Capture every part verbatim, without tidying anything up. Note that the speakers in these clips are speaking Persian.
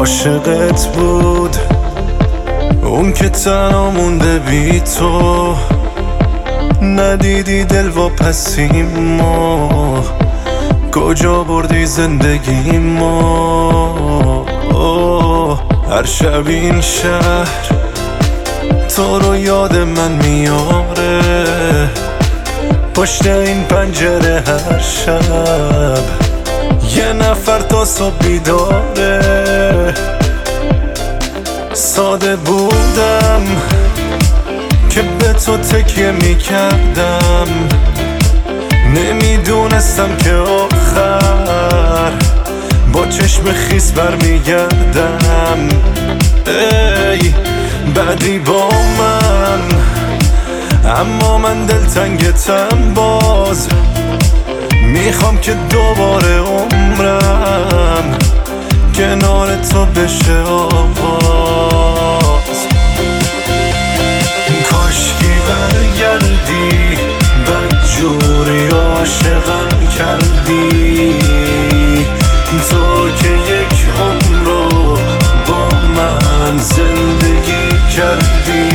عاشقت بود اون که تنها مونده بی تو، ندیدی دل واپسیمو کجا بردی زندگی ما. هر شب این شهر تو رو یاد من میاره، پشت این پنجره هر شب یه نفر تا صبح بیداره. ساده بودم که به تو تکیه میکردم، نمیدونستم که آخر با چشم خیس برمیگردم. ای بعدی با من، اما من دلتنگتم باز، میخوام که دوباره عمرم کنار تو بشه آغاز. کاشکی برگردی بدجوری عاشقم کردی، تو که یک عمر رو با من زندگی کردی.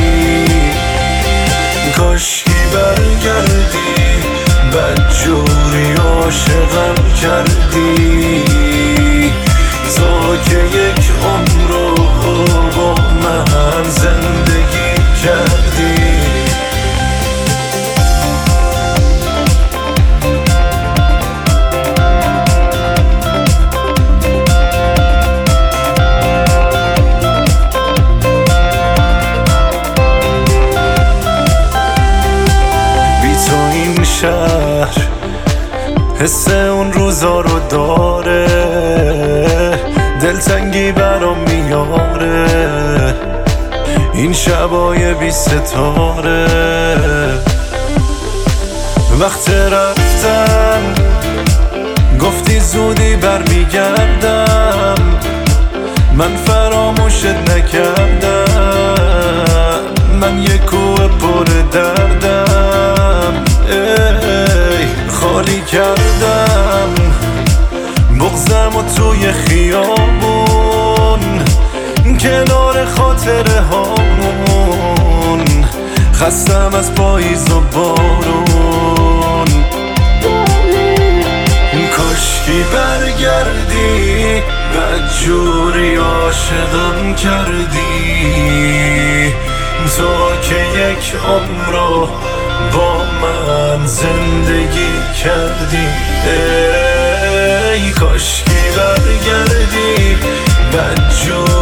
کاشکی برگردی بدجوری عاشقم کردی، تو که یک عمر رو با من زندگی کردی. شهر حس اون روزا رو داره، دلتنگی برام میاره این شبای بی ستاره. وقت رفتن گفتی زودی برمیگردم، من فراموشت نکردم، من یه کوه پر دردم. ای خالی کردم بغضم و توی خیابون کنار خاطره هامون، خستم از پاییز و بارون. کاشکی برگردی بدجوری عاشقم کردی، تو که یک عمر رو با من زندگی کردی. ای کاشکی برگردی بدجوری